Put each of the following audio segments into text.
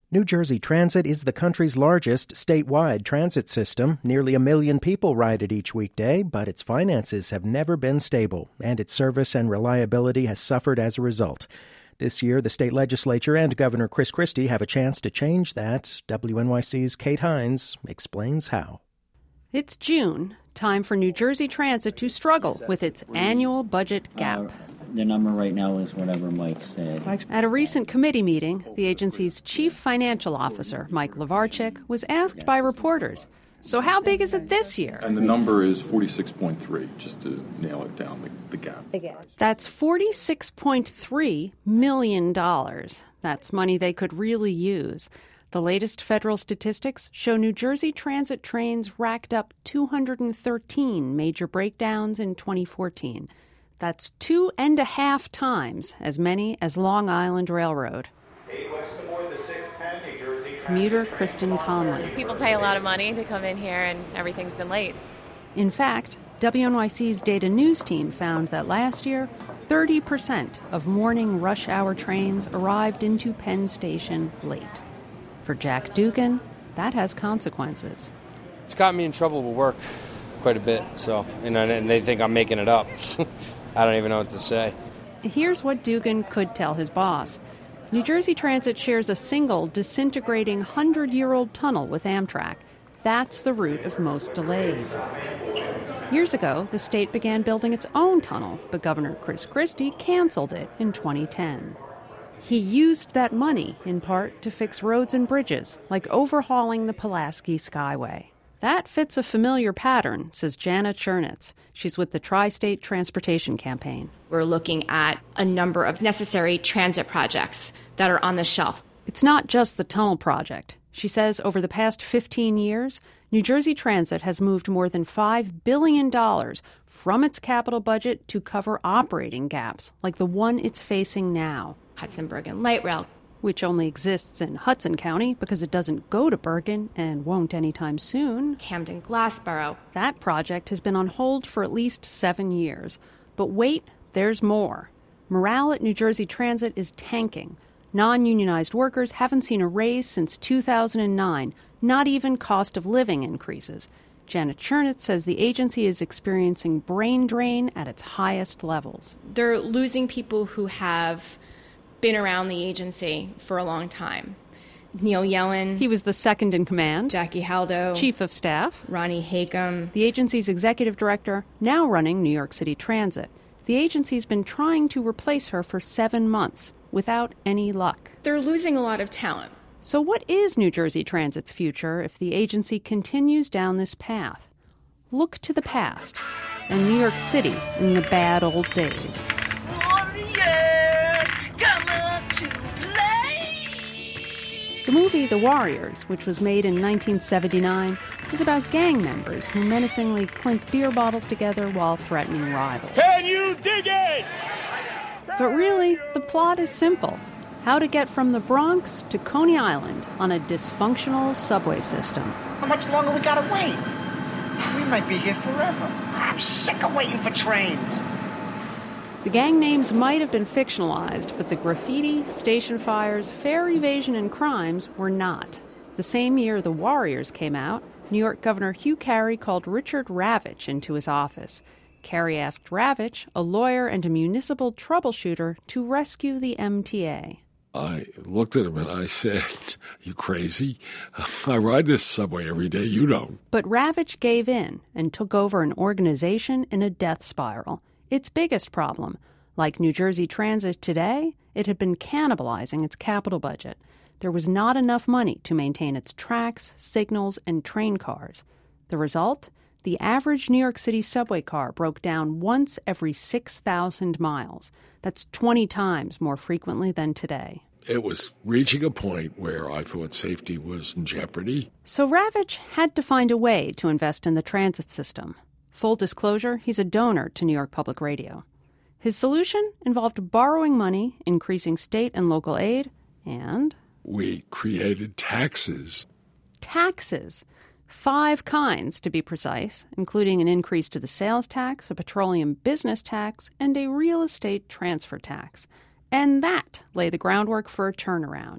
New Jersey Transit is the country's largest statewide transit system. Nearly 1 million people ride it each weekday, but its finances have never been stable, and its service and reliability has suffered as a result. This year, the state legislature and Governor Chris Christie have a chance to change that. WNYC's Kate Hines explains how. It's June, time for New Jersey Transit to struggle with its annual budget gap. The number right now is whatever Mike said. At a recent committee meeting, the agency's chief financial officer, Mike Levarchik, was asked by reporters, so how big is it this year? And the number is 46.3, just to nail it down, the gap. That's $46.3 million. That's money they could really use. The latest federal statistics show New Jersey Transit trains racked up 213 major breakdowns in 2014. That's 2.5 times as many as Long Island Railroad. Commuter Kristen Conley. People pay a lot of money to come in here, and everything's been late. In fact, WNYC's data news team found that last year, 30% of morning rush hour trains arrived into Penn Station late. For Jack Dugan, that has consequences. It's got me in trouble with work quite a bit, and they think I'm making it up. I don't even know what to say. Here's what Dugan could tell his boss. New Jersey Transit shares a single disintegrating 100-year-old tunnel with Amtrak. That's the root of most delays. Years ago, the state began building its own tunnel, but Governor Chris Christie canceled it in 2010. He used that money, in part, to fix roads and bridges, like overhauling the Pulaski Skyway. That fits a familiar pattern, says Jana Chernitz. She's with the Tri-State Transportation Campaign. We're looking at a number of necessary transit projects that are on the shelf. It's not just the tunnel project. She says over the past 15 years, New Jersey Transit has moved more than $5 billion from its capital budget to cover operating gaps, like the one it's facing now. Hudson Bergen Light Rail, which only exists in Hudson County because it doesn't go to Bergen and won't anytime soon. Camden Glassboro. That project has been on hold for at least 7 years. But wait, there's more. Morale at New Jersey Transit is tanking. Non-unionized workers haven't seen a raise since 2009, not even cost of living increases. Janet Chernitz says the agency is experiencing brain drain at its highest levels. They're losing people who have been around the agency for a long time. Neil Yellen. He was the second in command. Jackie Haldo. Chief of staff. Ronnie Hakem. The agency's executive director, now running New York City Transit. The agency's been trying to replace her for 7 months, without any luck. They're losing a lot of talent. So what is New Jersey Transit's future if the agency continues down this path? Look to the past, and New York City in the bad old days. The movie The Warriors, which was made in 1979, is about gang members who menacingly clink beer bottles together while threatening rivals. Can you dig it? But really, the plot is simple. How to get from the Bronx to Coney Island on a dysfunctional subway system. How much longer we gotta wait? We might be here forever. I'm sick of waiting for trains. The gang names might have been fictionalized, but the graffiti, station fires, fare evasion, and crimes were not. The same year The Warriors came out, New York Governor Hugh Carey called Richard Ravitch into his office. Carey asked Ravitch, a lawyer and a municipal troubleshooter, to rescue the MTA. I looked at him and I said, "You crazy? I ride this subway every day, you don't." But Ravitch gave in and took over an organization in a death spiral. Its biggest problem, like New Jersey Transit today, it had been cannibalizing its capital budget. There was not enough money to maintain its tracks, signals, and train cars. The result? The average New York City subway car broke down once every 6,000 miles. That's 20 times more frequently than today. It was reaching a point where I thought safety was in jeopardy. So Ravitch had to find a way to invest in the transit system. Full disclosure, he's a donor to New York Public Radio. His solution involved borrowing money, increasing state and local aid, and... we created taxes. Taxes. 5 kinds, to be precise, including an increase to the sales tax, a petroleum business tax, and a real estate transfer tax. And that laid the groundwork for a turnaround.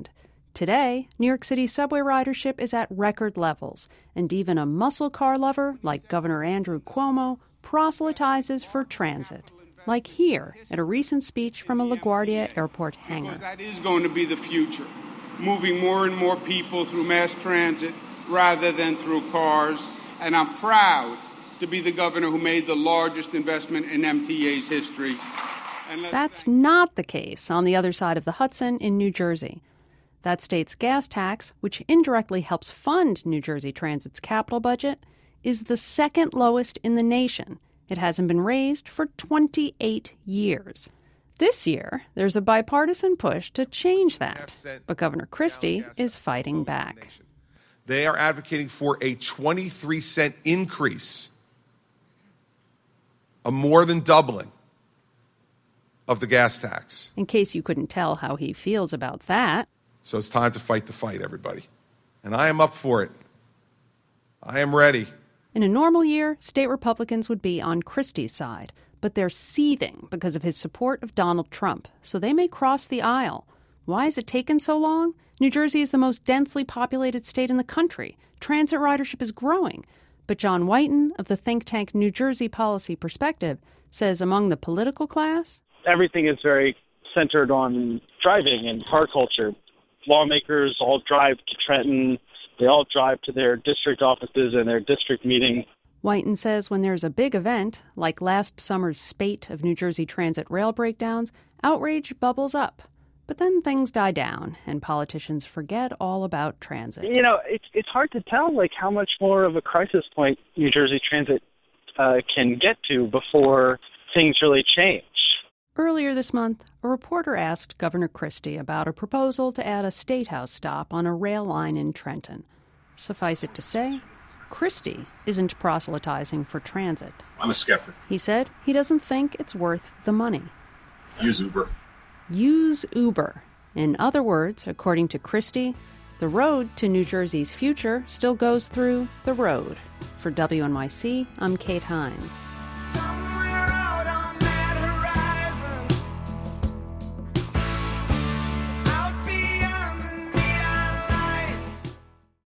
Today, New York City's subway ridership is at record levels, and even a muscle car lover like Governor Andrew Cuomo proselytizes for transit, like here at a recent speech from a LaGuardia Airport hangar. Because that is going to be the future, moving more and more people through mass transit rather than through cars. And I'm proud to be the governor who made the largest investment in MTA's history. That's not the case on the other side of the Hudson in New Jersey. That state's gas tax, which indirectly helps fund New Jersey Transit's capital budget, is the second lowest in the nation. It hasn't been raised for 28 years. This year, there's a bipartisan push to change that, but Governor Christie is fighting back. They are advocating for a 23-cent increase, a more than doubling of the gas tax. In case you couldn't tell how he feels about that. So it's time to fight the fight, everybody. And I am up for it. I am ready. In a normal year, state Republicans would be on Christie's side, but they're seething because of his support of Donald Trump, so they may cross the aisle. Why has it taken so long? New Jersey is the most densely populated state in the country. Transit ridership is growing. But John Whiten of the think tank New Jersey Policy Perspective says among the political class, everything is very centered on driving and car culture. Lawmakers all drive to Trenton. They all drive to their district offices and their district meeting. Whiten says when there's a big event, like last summer's spate of New Jersey Transit rail breakdowns, outrage bubbles up. But then things die down, and politicians forget all about transit. You know, it's hard to tell, how much more of a crisis point New Jersey Transit can get to before things really change. Earlier this month, a reporter asked Governor Christie about a proposal to add a State House stop on a rail line in Trenton. Suffice it to say, Christie isn't proselytizing for transit. I'm a skeptic. He said he doesn't think it's worth the money. Use Uber. Use Uber. In other words, according to Christie, the road to New Jersey's future still goes through the road. For WNYC, I'm Kate Hines.